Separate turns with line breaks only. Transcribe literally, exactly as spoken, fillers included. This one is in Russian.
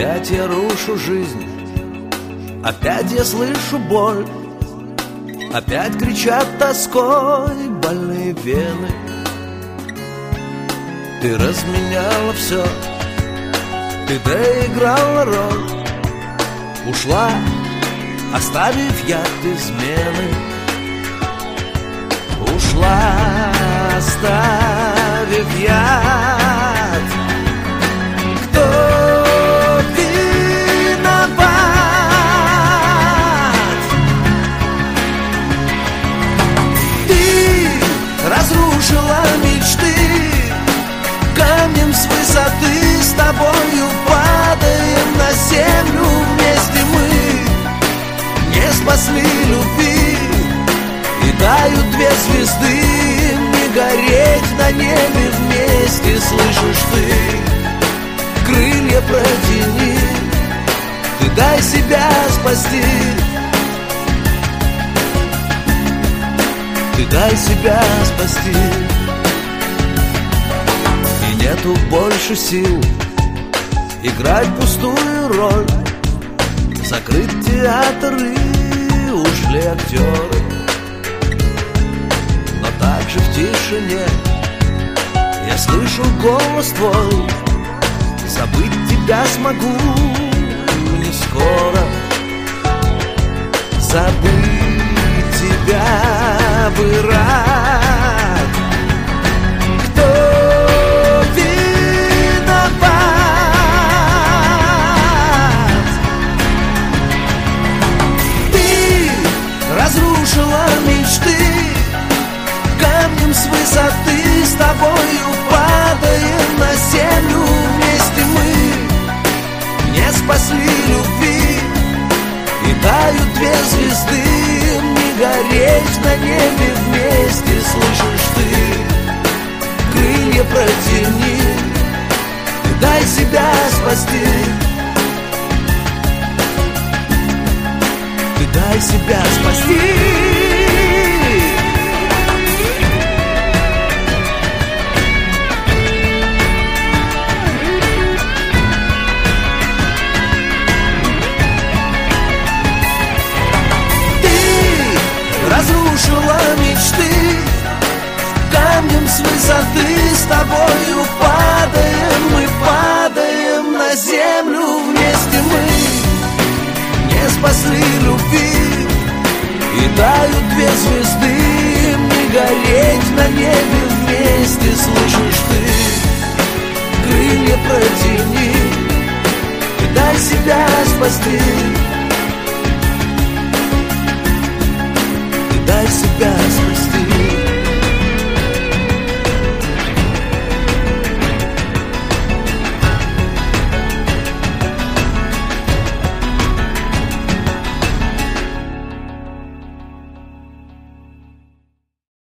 Опять я рушу жизнь, опять я слышу боль, опять кричат тоской больные вены. Ты разменяла все, ты доиграла роль, ушла, оставив яд измены. Ушла, оставив яд. Кто виноват? Ты разрушила мечты, камнем с высоты с тобою падаем на землю вместе мы. Не спасли любви, и тают две звезды, не гореть на небе вместе, слышишь ты? Крылья протяни, ты дай себя спасти, ты дай себя спасти. И нету больше сил играть пустую роль, закрыт театр и ушли актеры. Но также в тишине я слышу голос твой, забыть тебя смогу не скоро. Забыть тебя бы рад. Кто виноват? Ты разрушила мечты, камнем с высоты с тобою падаем на землю вместе мы. Не спасли любви, и тают две звезды, не гореть на небе вместе, слышишь ты? Крылья протяни, ты дай себя спасти, ты дай себя спасти. Разрушила мечты, камнем с высоты с тобою падаем, мы падаем на землю вместе мы. Не спасли любви, и тают две звезды, не гореть на небе вместе, слышишь ты? Крылья протяни, и дай себя спасти.